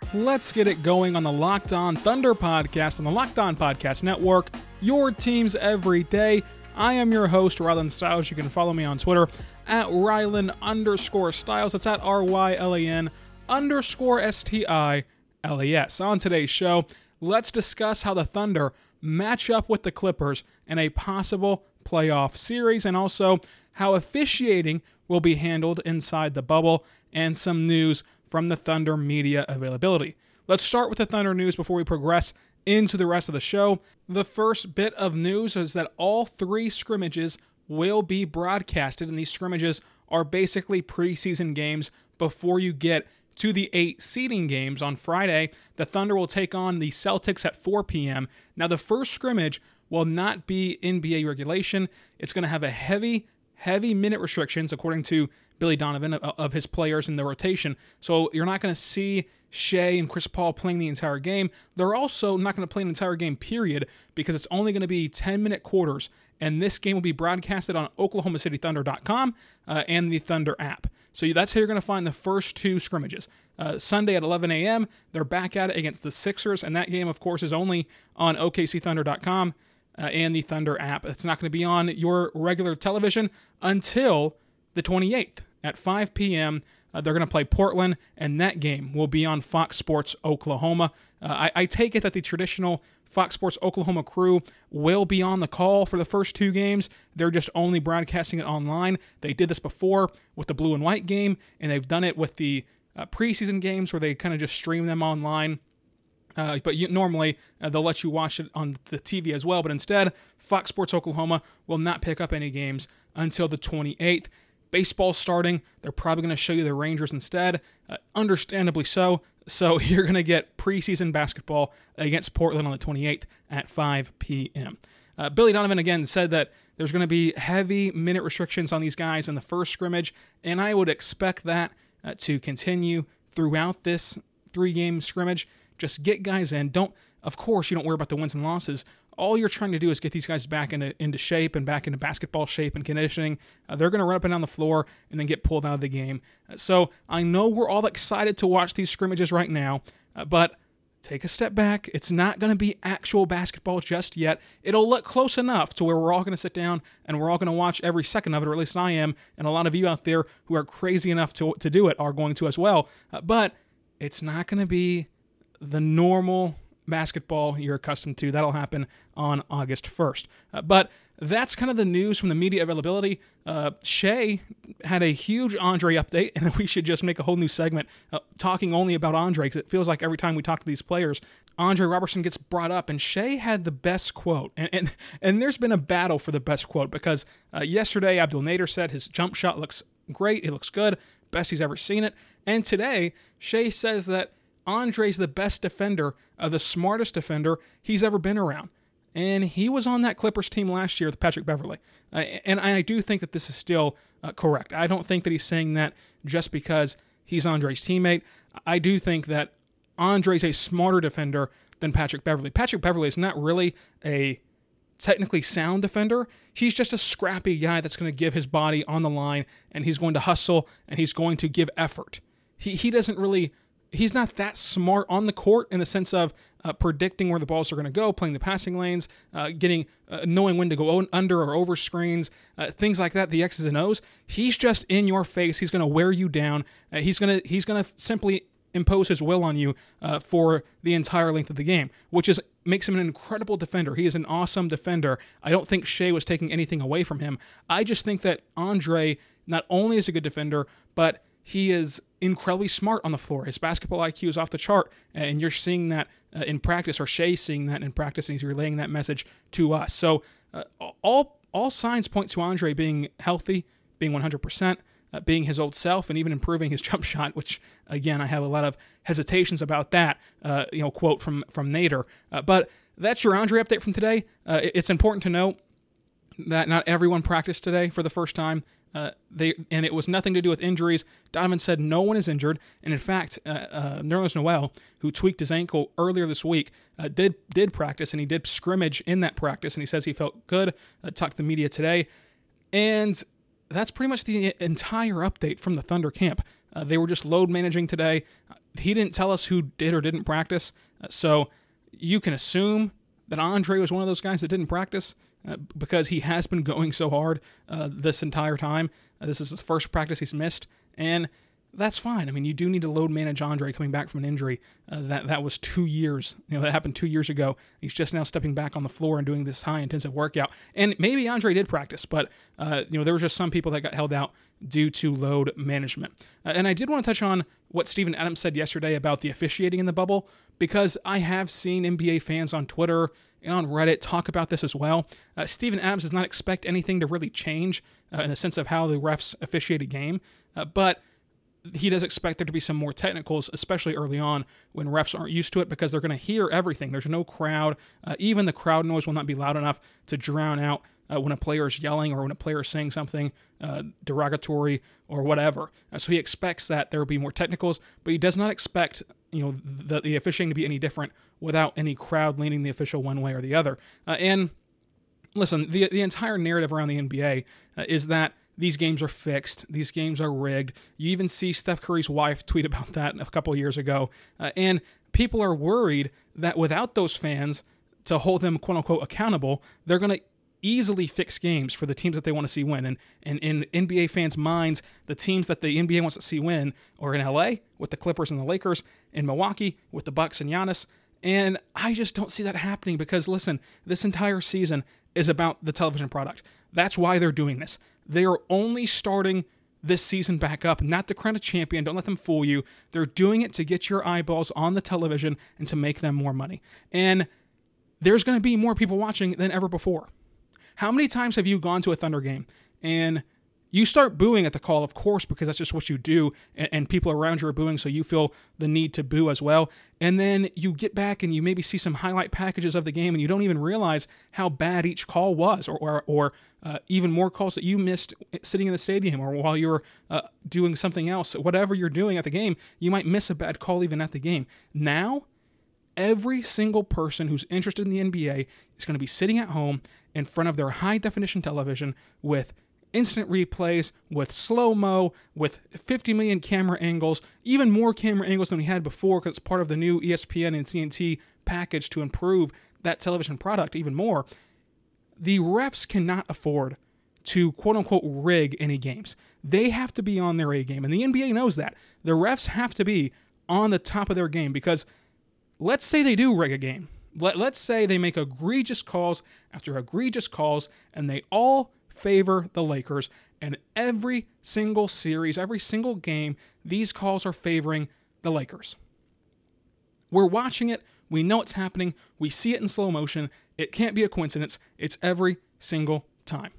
let's get it going on the Locked On Thunder podcast on the Locked On Podcast Network, your teams every day. I am your host, Rylan Stiles. You can follow me on Twitter at Rylan_Stiles. That's at RYLAN_STILES. On today's show, let's discuss how the Thunder match up with the Clippers in a possible playoff series, and also how officiating will be handled inside the bubble, and some news from the Thunder media availability. Let's start with the Thunder news before we progress into the rest of the show. The first bit of news is that all three scrimmages will be broadcasted, and these scrimmages are basically preseason games before you get to the 8 seeding games. On Friday, the Thunder will take on the Celtics at 4 p.m. Now, the first scrimmage will not be NBA regulation. It's going to have a heavy minute restrictions, according to Billy Donovan, of his players in the rotation. So you're not going to see Shea and Chris Paul playing the entire game. They're also not going to play an entire game, period, because it's only going to be 10-minute quarters, and this game will be broadcasted on OklahomaCityThunder.com and the Thunder app. So that's how you're going to find the first two scrimmages. Sunday at 11 a.m., they're back at it against the Sixers, and that game, of course, is only on OKCThunder.com and the Thunder app. It's not going to be on your regular television until the 28th at 5 p.m. They're going to play Portland, and that game will be on Fox Sports Oklahoma. I take it that the traditional Fox Sports Oklahoma crew will be on the call for the first two games. They're just only broadcasting it online. They did this before with the blue and white game, and they've done it with the preseason games where they kind of just stream them online. But normally, they'll let you watch it on the TV as well. But instead, Fox Sports Oklahoma will not pick up any games until the 28th. Baseball starting, they're probably going to show you the Rangers instead, understandably so. So you're going to get preseason basketball against Portland on the 28th at 5 p.m. Billy Donovan again said that there's going to be heavy minute restrictions on these guys in the first scrimmage, and I would expect that to continue throughout this 3-game scrimmage. Just get guys in. Of course, you don't worry about the wins and losses. All you're trying to do is get these guys back into shape and back into basketball shape and conditioning. They're going to run up and down the floor and then get pulled out of the game. So I know we're all excited to watch these scrimmages right now, but take a step back. It's not going to be actual basketball just yet. It'll look close enough to where we're all going to sit down and we're all going to watch every second of it, or at least I am, and a lot of you out there who are crazy enough to do it are going to as well. But it's not going to be the normal basketball you're accustomed to. That'll happen on August 1st. But that's kind of the news from the media availability. Shea had a huge Andre update, and we should just make a whole new segment talking only about Andre, because it feels like every time we talk to these players, Andre Robertson gets brought up, and Shea had the best quote. And there's been a battle for the best quote, because yesterday Abdel Nader said his jump shot looks great, it looks good, best he's ever seen it. And today, Shea says that Andre's the best defender, the smartest defender he's ever been around. And he was on that Clippers team last year with Patrick Beverley. And I do think that this is still correct. I don't think that he's saying that just because he's Andre's teammate. I do think that Andre's a smarter defender than Patrick Beverley. Patrick Beverley is not really a technically sound defender. He's just a scrappy guy that's going to give his body on the line, and he's going to hustle, and he's going to give effort. He's not that smart on the court in the sense of predicting where the balls are going to go, playing the passing lanes, knowing when to go under or over screens, things like that, the X's and O's. He's just in your face. He's going to wear you down. He's going to simply impose his will on you for the entire length of the game, which makes him an incredible defender. He is an awesome defender. I don't think Shea was taking anything away from him. I just think that Andre not only is a good defender, but he is incredibly smart on the floor. His basketball IQ is off the chart, and you're seeing that in practice, or Shea's seeing that in practice, and he's relaying that message to us. So all signs point to Andre being healthy, being 100%, being his old self, and even improving his jump shot, which, again, I have a lot of hesitations about that, quote from Nader. But that's your Andre update from today. It's important to note that not everyone practiced today for the first time. And it was nothing to do with injuries. Donovan said no one is injured, and in fact, Nerlens Noel, who tweaked his ankle earlier this week, did practice, and he did scrimmage in that practice, and he says he felt good. Talked to the media today, and that's pretty much the entire update from the Thunder camp. They were just load managing today. he didn't tell us who did or didn't practice. So you can assume that Andre was one of those guys that didn't practice because he has been going so hard this entire time. This is his first practice he's missed, and that's fine. I mean, you do need to load manage Andre coming back from an injury. That was 2 years. That happened 2 years ago. He's just now stepping back on the floor and doing this high-intensive workout. And maybe Andre did practice, but there were just some people that got held out due to load management. And I did want to touch on what Steven Adams said yesterday about the officiating in the bubble, because I have seen NBA fans on Twitter and on Reddit talk about this as well. Steven Adams does not expect anything to really change in the sense of how the refs officiate a game, but he does expect there to be some more technicals, especially early on when refs aren't used to it, because they're going to hear everything. There's no crowd. Even the crowd noise will not be loud enough to drown out when a player is yelling or when a player is saying something derogatory or whatever. So he expects that there will be more technicals, but he does not expect the officiating to be any different without any crowd leaning the official one way or the other. And listen, the entire narrative around the NBA is that these games are fixed. These games are rigged. You even see Steph Curry's wife tweet about that a couple of years ago. And people are worried that without those fans to hold them, quote unquote, accountable, they're going to easily fix games for the teams that they want to see win. And in NBA fans' minds, the teams that the NBA wants to see win are in LA with the Clippers and the Lakers, in Milwaukee with the Bucks and Giannis. And I just don't see that happening because, listen, this entire season is about the television product. That's why they're doing this. They are only starting this season back up, not to crown a champion. Don't let them fool you. They're doing it to get your eyeballs on the television and to make them more money. And there's going to be more people watching than ever before. How many times have you gone to a Thunder game and you start booing at the call, of course, because that's just what you do, and people around you are booing, so you feel the need to boo as well. And then you get back and you maybe see some highlight packages of the game, and you don't even realize how bad each call was, or even more calls that you missed sitting in the stadium or while you were doing something else. Whatever you're doing at the game, you might miss a bad call even at the game. Now, every single person who's interested in the NBA is going to be sitting at home in front of their high-definition television with instant replays, with slow-mo, with 50 million camera angles, even more camera angles than we had before because it's part of the new ESPN and TNT package to improve that television product even more. The refs cannot afford to quote-unquote rig any games. They have to be on their A game, and the NBA knows that. The refs have to be on the top of their game because let's say they do rig a game. Let's say they make egregious calls after egregious calls, and they all favor the Lakers, and every single series, every single game, these calls are favoring the Lakers. We're watching it. We know it's happening. We see it in slow motion. It can't be a coincidence. It's every single time.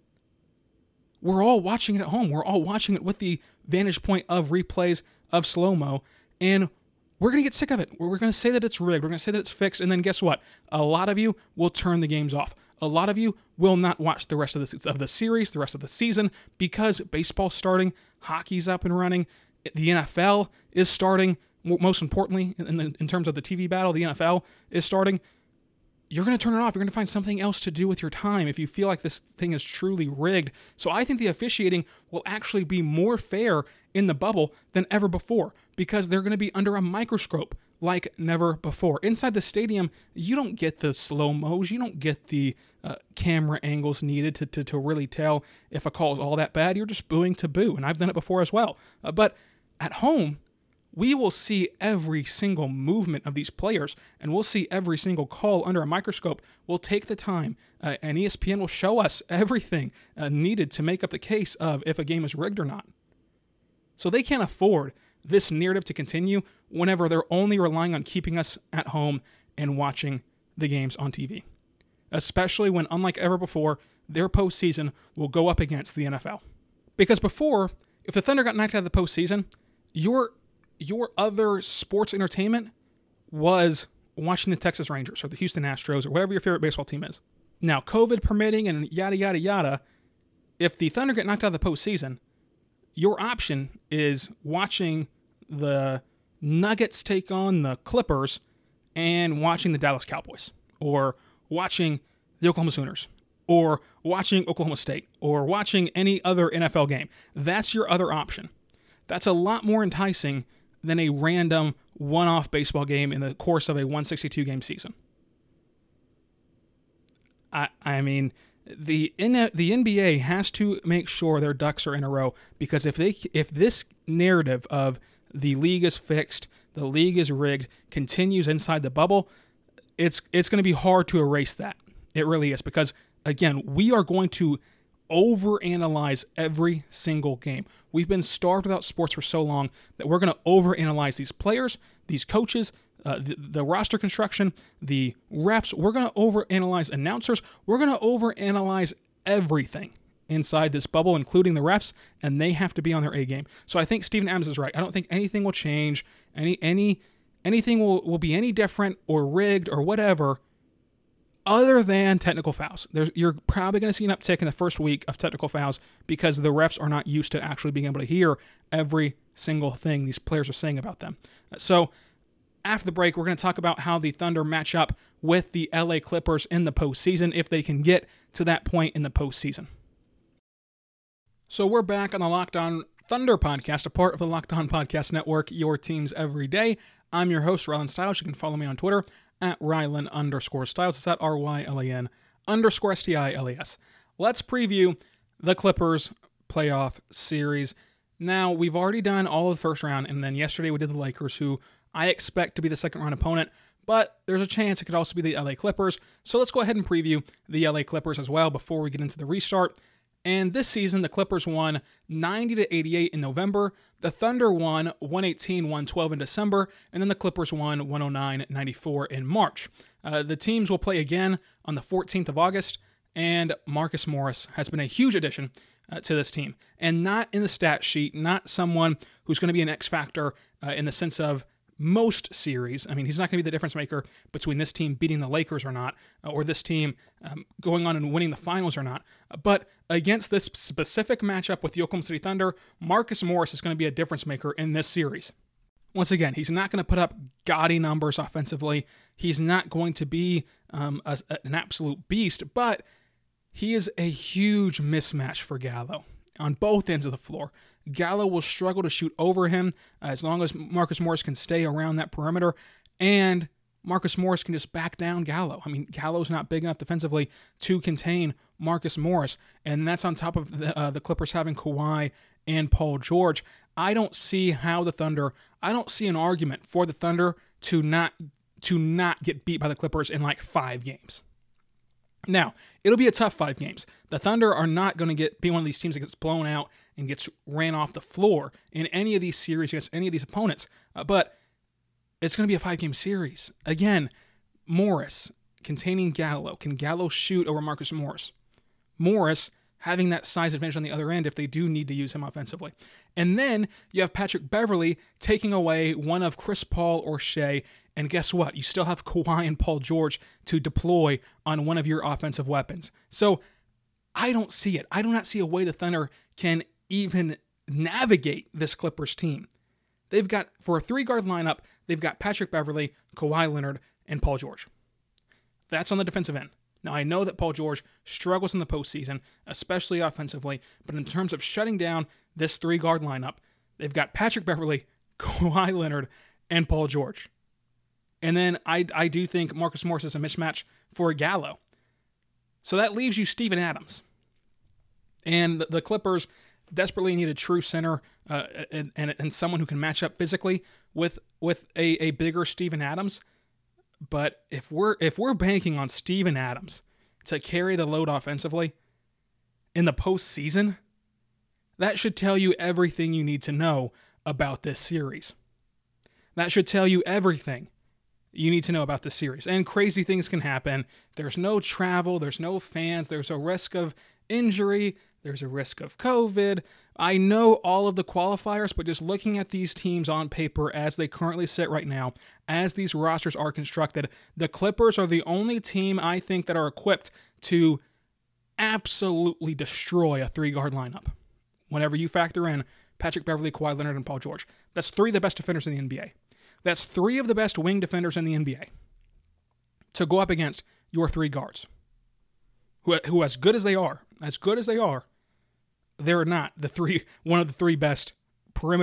We're all watching it at home. We're all watching it with the vantage point of replays of slow-mo, and we're going to get sick of it. We're going to say that it's rigged. We're going to say that it's fixed, and then guess what? A lot of you will turn the games off. A lot of you will not watch the rest of the series, the rest of the season, because baseball's starting, hockey's up and running, the NFL is starting. Most importantly, in terms of the TV battle, the NFL is starting. You're going to turn it off. You're going to find something else to do with your time if you feel like this thing is truly rigged. So I think the officiating will actually be more fair in the bubble than ever before because they're going to be under a microscope like never before. Inside the stadium, you don't get the slow-mos. You don't get the camera angles needed to really tell if a call is all that bad. You're just booing to boo, and I've done it before as well. But at home, we will see every single movement of these players, and we'll see every single call under a microscope. We'll take the time, and ESPN will show us everything needed to make up the case of if a game is rigged or not. So they can't afford this narrative to continue whenever they're only relying on keeping us at home and watching the games on TV. Especially when, unlike ever before, their postseason will go up against the NFL. Because before, if the Thunder got knocked out of the postseason, your other sports entertainment was watching the Texas Rangers or the Houston Astros or whatever your favorite baseball team is. Now, COVID permitting and yada, yada, yada, if the Thunder get knocked out of the postseason, your option is watching the Nuggets take on the Clippers and watching the Dallas Cowboys or watching the Oklahoma Sooners or watching Oklahoma State or watching any other NFL game. That's your other option. That's a lot more enticing than a random one-off baseball game in the course of a 162-game season. I mean, the NBA has to make sure their ducks are in a row, because if this narrative of the league is fixed, the league is rigged, continues inside the bubble, it's going to be hard to erase that. It really is, because again, we are going to overanalyze every single game. We've been starved without sports for so long that we're going to overanalyze these players, these coaches, the roster construction, the refs. We're going to overanalyze announcers. We're going to overanalyze everything inside this bubble, including the refs, and they have to be on their A game. So I think Steven Adams is right. I don't think anything will change. Anything will be any different or rigged or whatever, other than technical fouls. You're probably going to see an uptick in the first week of technical fouls because the refs are not used to actually being able to hear every single thing these players are saying about them. So after the break, we're going to talk about how the Thunder match up with the LA Clippers in the postseason, if they can get to that point in the postseason. So we're back on the Locked On Thunder podcast, a part of the Locked On Podcast Network, your teams every day. I'm your host, Rylan Stiles. You can follow me on Twitter at Rylan_Stiles. It's at RYLAN_STILES. Let's preview the Clippers playoff series. Now, we've already done all of the first round, and then yesterday we did the Lakers, who I expect to be the second round opponent, but there's a chance it could also be the LA Clippers. So let's go ahead and preview the LA Clippers as well before we get into the restart. And this season, the Clippers won 90-88 in November. The Thunder won 118-112 in December. And then the Clippers won 109-94 in March. The teams will play again on the 14th of August. And Marcus Morris has been a huge addition to this team. And not in the stat sheet, not someone who's going to be an X factor in the sense of most series. I mean, he's not going to be the difference maker between this team beating the Lakers or not, or this team going on and winning the finals or not. But against this specific matchup with the Oklahoma City Thunder, Marcus Morris is going to be a difference maker in this series. Once again, he's not going to put up gaudy numbers offensively. He's not going to be an absolute beast, but he is a huge mismatch for Gallo on both ends of the floor. Gallo will struggle to shoot over him as long as Marcus Morris can stay around that perimeter, and Marcus Morris can just back down Gallo. I mean, Gallo's not big enough defensively to contain Marcus Morris, and that's on top of the Clippers having Kawhi and Paul George. I don't see an argument for the Thunder to not get beat by the Clippers in like 5 games. Now, it'll be a tough 5 games. The Thunder are not going to be one of these teams that gets blown out and gets ran off the floor in any of these series against any of these opponents. But it's going to be a 5-game series. Again, Morris containing Gallo. Can Gallo shoot over Marcus Morris? Morris having that size advantage on the other end if they do need to use him offensively. And then you have Patrick Beverley taking away one of Chris Paul or Shea. And guess what? You still have Kawhi and Paul George to deploy on one of your offensive weapons. So I don't see it. I do not see a way the Thunder can even navigate this Clippers team. They've got, for a 3-guard lineup, they've got Patrick Beverley, Kawhi Leonard, and Paul George. That's on the defensive end. Now, I know that Paul George struggles in the postseason, especially offensively, but in terms of shutting down this 3-guard lineup, they've got Patrick Beverley, Kawhi Leonard, and Paul George. And then I do think Marcus Morris is a mismatch for Gallo. So that leaves you Steven Adams. And the Clippers desperately need a true center and someone who can match up physically with a bigger Steven Adams. But if we're banking on Steven Adams to carry the load offensively in the postseason, that should tell you everything you need to know about this series. That should tell you everything you need to know about this series. And crazy things can happen. There's no travel. There's no fans. There's a risk of injury. There's a risk of COVID. I know all of the qualifiers, but just looking at these teams on paper as they currently sit right now, as these rosters are constructed, the Clippers are the only team I think that are equipped to absolutely destroy a 3-guard lineup. Whenever you factor in Patrick Beverley, Kawhi Leonard, and Paul George. That's 3 of the best defenders in the NBA. That's 3 of the best wing defenders in the NBA to go up against your 3 guards, who as good as they are, they're not one of the 3 best perimeter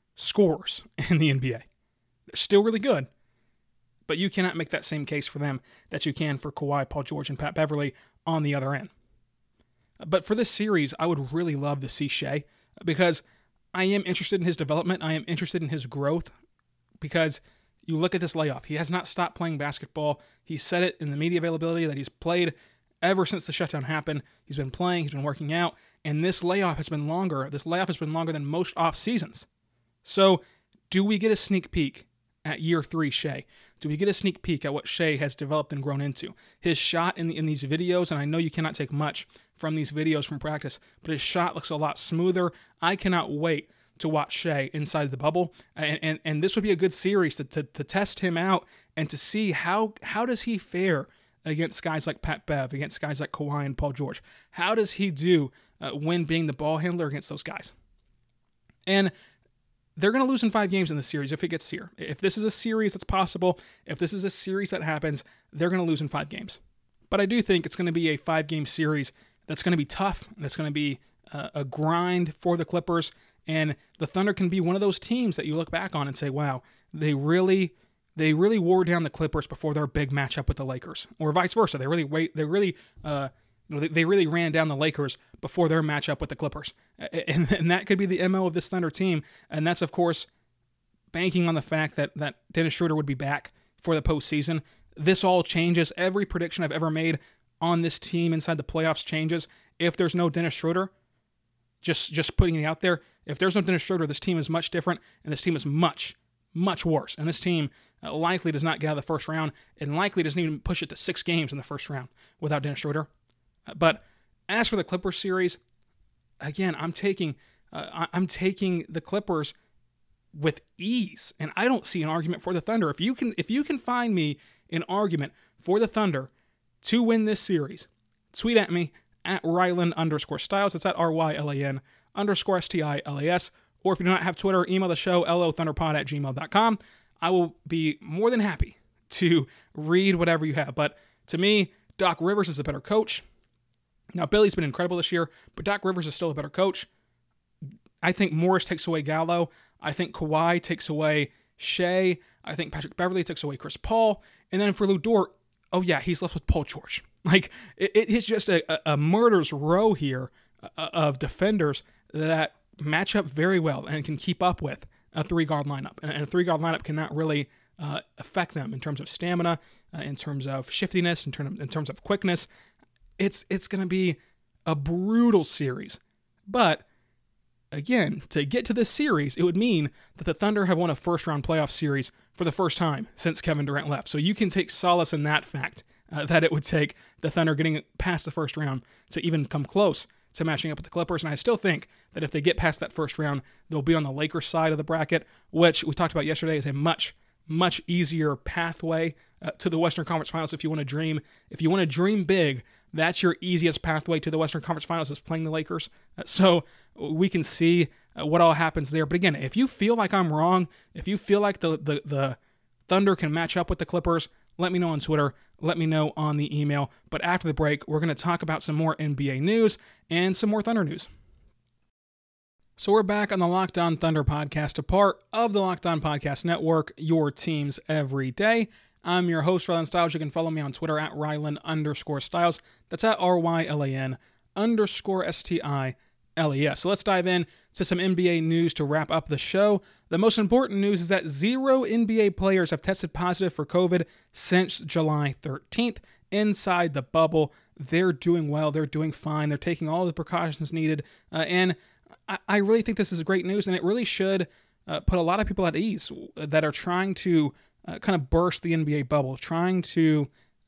scorers in the NBA. They're still really good, but you cannot make that same case for them that you can for Kawhi, Paul George, and Pat Beverly on the other end. But for this series, I would really love to see Shai, because I am interested in his development. I am interested in his growth, because you look at this layoff. He has not stopped playing basketball. He said it in the media availability that he's played ever since the shutdown happened. He's been playing, he's been working out, and this layoff has been longer. This layoff has been longer than most off seasons. So, do we get a sneak peek at year 3 Shai? Do we get a sneak peek at what Shai has developed and grown into? His shot in these videos, and I know you cannot take much from these videos from practice, but his shot looks a lot smoother. I cannot wait to watch Shai inside the bubble, and this would be a good series to test him out and to see how does he fare against guys like Pat Bev, against guys like Kawhi and Paul George. How does he do when being the ball handler against those guys? And they're going to lose in 5 games in this series if it gets here. If this is a series that's possible, if this is a series that happens, they're going to lose in 5 games. But I do think it's going to be a 5-game series that's going to be tough, that's going to be a grind for the Clippers, and the Thunder can be one of those teams that you look back on and say, wow, they really wore down the Clippers before their big matchup with the Lakers, or vice versa. They really ran down the Lakers before their matchup with the Clippers. And that could be the MO of this Thunder team. And that's, of course, banking on the fact that Dennis Schroeder would be back for the postseason. This all changes. Every prediction I've ever made on this team inside the playoffs changes. If there's no Dennis Schroeder, just putting it out there, if there's no Dennis Schroeder, this team is much different, and this team is much, much worse. And this team likely does not get out of the first round, and likely doesn't even push it to 6 games in the first round without Dennis Schroeder. But as for the Clippers series, again, I'm taking the Clippers with ease, and I don't see an argument for the Thunder. If you can find me an argument for the Thunder to win this series, tweet at me at Rylan_Styles. It's at RYLAN_STILAS. Or if you do not have Twitter, email the show, lothunderpod@gmail.com. I will be more than happy to read whatever you have. But to me, Doc Rivers is a better coach. Now, Billy's been incredible this year, but Doc Rivers is still a better coach. I think Morris takes away Gallo. I think Kawhi takes away Shai. I think Patrick Beverly takes away Chris Paul. And then for Lu Dort, oh yeah, he's left with Paul George. Like, it's just a murder's row here of defenders that match up very well and can keep up with a 3-guard lineup. And a 3-guard lineup cannot really affect them in terms of stamina, in terms of shiftiness, in terms of quickness. It's going to be a brutal series. But again, to get to this series, it would mean that the Thunder have won a first-round playoff series for the first time since Kevin Durant left. So you can take solace in that fact, that it would take the Thunder getting past the first round to even come close to matching up with the Clippers. And I still think that if they get past that first round, they'll be on the Lakers side of the bracket, which we talked about yesterday is a much, much easier pathway to the Western Conference Finals if you want to dream. If you want to dream big, that's your easiest pathway to the Western Conference Finals, is playing the Lakers. So we can see what all happens there. But again, if you feel like I'm wrong, if you feel like the Thunder can match up with the Clippers, let me know on Twitter. Let me know on the email. But after the break, we're going to talk about some more NBA news and some more Thunder news. So we're back on the Locked On Thunder podcast, a part of the Locked On Podcast Network, your teams every day. I'm your host, Rylan Styles. You can follow me on Twitter at Rylan_Styles. That's at RYLAN_STILAS. So let's dive in to some NBA news to wrap up the show. The most important news is that 0 NBA players have tested positive for COVID since July 13th inside the bubble. They're doing well. They're doing fine. They're taking all the precautions needed. And I really think this is great news, and it really should put a lot of people at ease that are trying to kind of burst the NBA bubble, trying to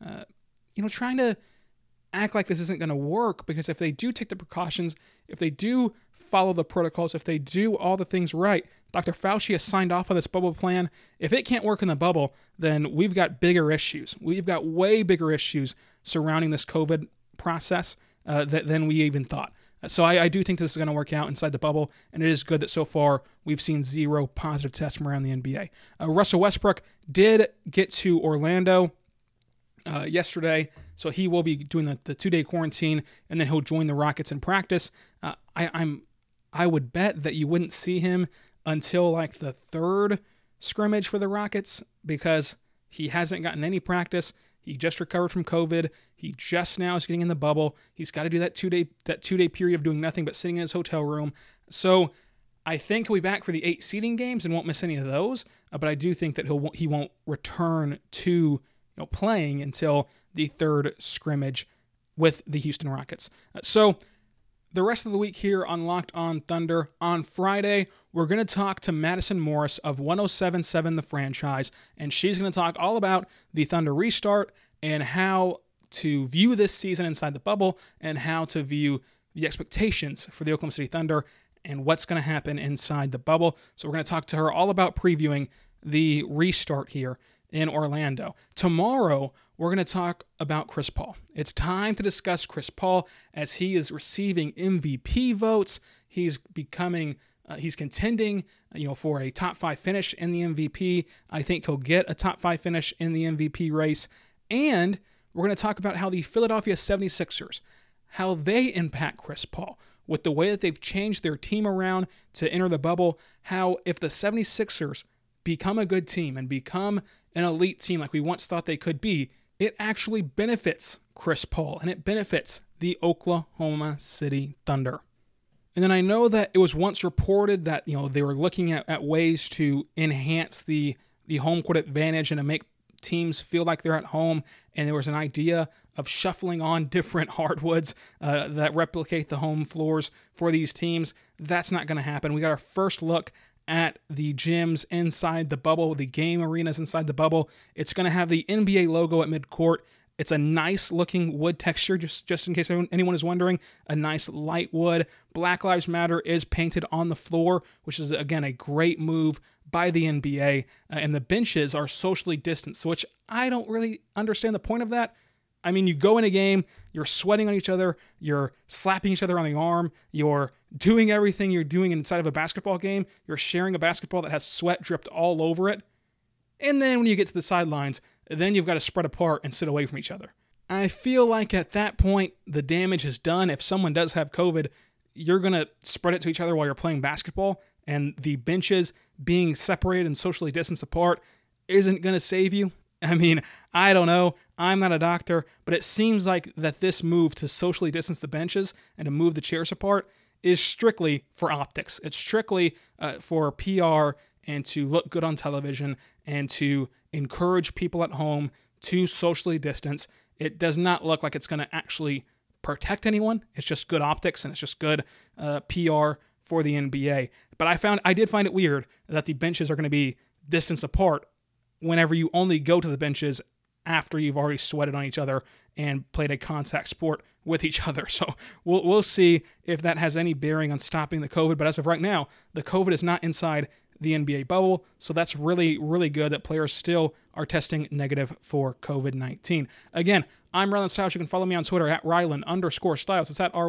act like this isn't going to work, because if they do take the precautions, if they do follow the protocols, if they do all the things right, Dr. Fauci has signed off on this bubble plan. If it can't work in the bubble, then we've got bigger issues. We've got way bigger issues surrounding this COVID process than we even thought. So I do think this is going to work out inside the bubble, and it is good that so far we've seen 0 positive tests from around the NBA. Russell Westbrook did get to Orlando yesterday, so he will be doing the 2-day quarantine, and then he'll join the Rockets in practice. I would bet that you wouldn't see him until like the third scrimmage for the Rockets because he hasn't gotten any practice. He just recovered from COVID. He just now is getting in the bubble. He's got to do that two-day period of doing nothing but sitting in his hotel room. So I think he'll be back for the 8 seeding games and won't miss any of those. But I do think that he won't return to playing until the third scrimmage with the Houston Rockets. So the rest of the week here on Locked On Thunder, on Friday, we're going to talk to Madison Morris of 107.7 The Franchise, and she's going to talk all about the Thunder restart and how to view this season inside the bubble and how to view the expectations for the Oklahoma City Thunder and what's going to happen inside the bubble. So we're going to talk to her all about previewing the restart here in Orlando. Tomorrow, we're going to talk about Chris Paul. It's time to discuss Chris Paul as he is receiving MVP votes. He's contending, for a top 5 finish in the MVP. I think he'll get a top 5 finish in the MVP race. And we're going to talk about how the Philadelphia 76ers, how they impact Chris Paul with the way that they've changed their team around to enter the bubble, how if the 76ers become a good team and become an elite team like we once thought they could be, it actually benefits Chris Paul and it benefits the Oklahoma City Thunder. And then I know that it was once reported that they were looking at ways to enhance the home court advantage and to make teams feel like they're at home, and there was an idea of shuffling on different hardwoods that replicate the home floors for these teams. That's not going to happen. We got our first look at the gyms inside the bubble, the game arenas inside the bubble. It's going to have the NBA logo at midcourt. It's a nice looking wood texture, just in case anyone is wondering, a nice light wood. Black Lives Matter is painted on the floor, which is, again, a great move by the NBA. And the benches are socially distanced, which I don't really understand the point of that. I mean, you go in a game, you're sweating on each other, you're slapping each other on the arm, you're doing everything you're doing inside of a basketball game, you're sharing a basketball that has sweat dripped all over it. And then when you get to the sidelines, then you've got to spread apart and sit away from each other. I feel like at that point, the damage is done. If someone does have COVID, you're going to spread it to each other while you're playing basketball, and the benches being separated and socially distanced apart isn't going to save you. I mean, I don't know. I'm not a doctor, but it seems like that this move to socially distance the benches and to move the chairs apart is strictly for optics. It's strictly for PR and to look good on television and to encourage people at home to socially distance. It does not look like it's going to actually protect anyone. It's just good optics and it's just good PR for the NBA. But I did find it weird that the benches are going to be distanced apart whenever you only go to the benches after you've already sweated on each other and played a contact sport with each other. So we'll see if that has any bearing on stopping the COVID. But as of right now, the COVID is not inside the NBA bubble. So that's really, really good that players still are testing negative for COVID-19. Again, I'm Rylan Stiles. You can follow me on Twitter at Rylan_Stiles. It's at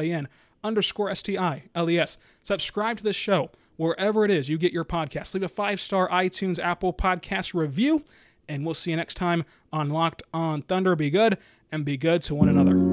RYLAN_STILES. Subscribe to this show wherever it is you get your podcasts. Leave a 5-star iTunes, Apple Podcast review, and we'll see you next time on Locked On Thunder. Be good and be good to one another.